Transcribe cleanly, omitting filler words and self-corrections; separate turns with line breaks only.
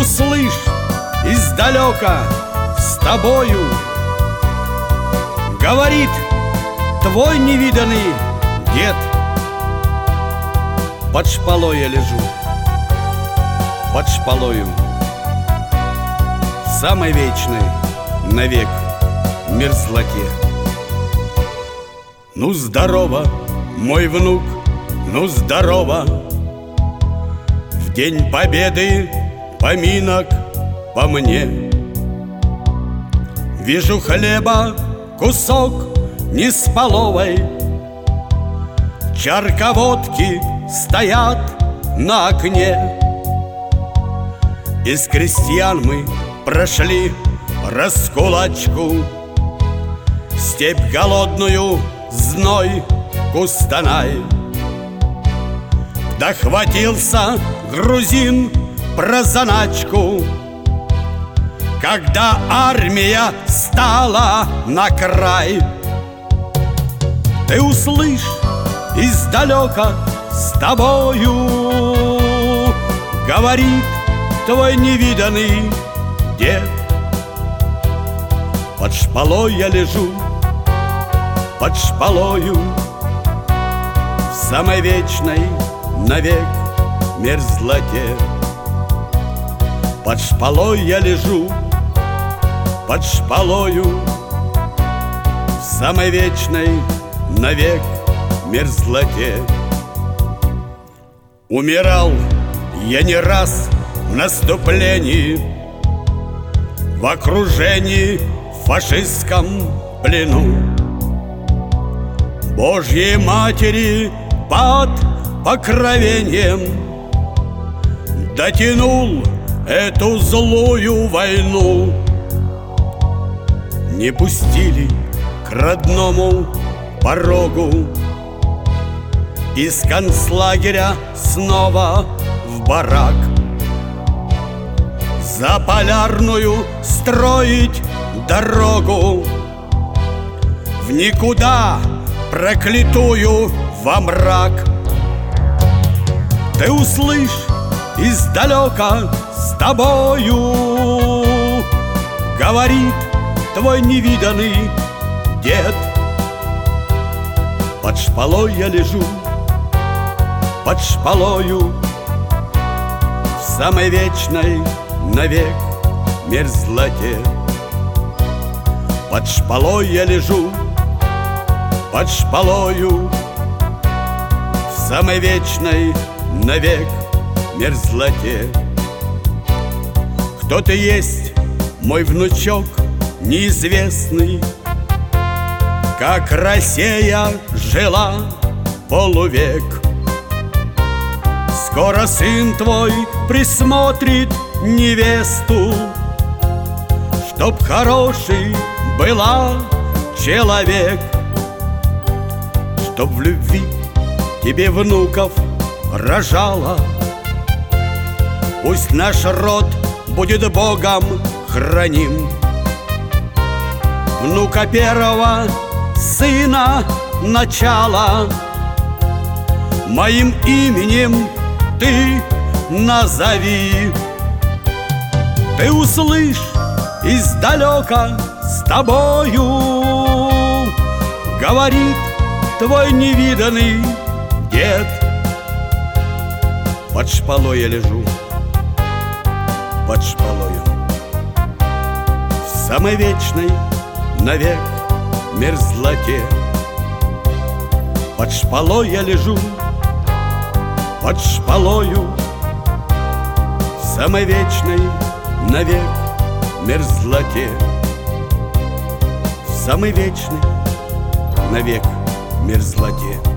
услышь издалека с тобою говорит твой невиданный дед. Под шпалой я лежу, под шпалою, в самой вечной навек мерзлоте. Ну здорово, мой внук, ну здорово. В день победы поминок по мне. Вижу хлеба кусок не с половой, чарка водки стоят на окне. Из крестьян мы прошли раскулачку, степь голодную, зной Кустанай. Дохватился грузин про заначку, когда армия стала на край. Ты услышь издалека с тобою говорит твой невиданный дед. Под шпалой я лежу, под шпалою, в самой вечной навек мерзлоте. Под шпалой я лежу, под шпалою, в самой вечной навек мерзлоте. Умирал я не раз в наступлении, в окружении, в фашистском плену. Божьей Матери под покровением дотянул эту злую войну. Не пустили к родному порогу, из концлагеря снова в барак. За полярную строить дорогу в никуда, проклятую во мрак. Ты услышь издалека с тобою говорит твой невиданный дед. Под шпалой я лежу, под шпалою, в самой вечной навек мерзлоте. Под шпалой я лежу, под шпалою, в самой вечной навек мерзлоте. Кто ты есть, мой внучок неизвестный, как Россия жила полувек. Скоро сын твой присмотрит невесту, чтоб хороший была человек, чтоб в любви тебе внуков рожала. Пусть наш род будет Богом храним. Внука первого, сына начала, моим именем ты назови. Ты услышь издалека с тобою говорит твой невиданный дед. Под шпалой я лежу, под шпалою, в самой вечной навек мерзлоте. Под шпалой я лежу, под шпалою, в самой вечной навек мерзлоте. В самой вечной навек мерзлоте.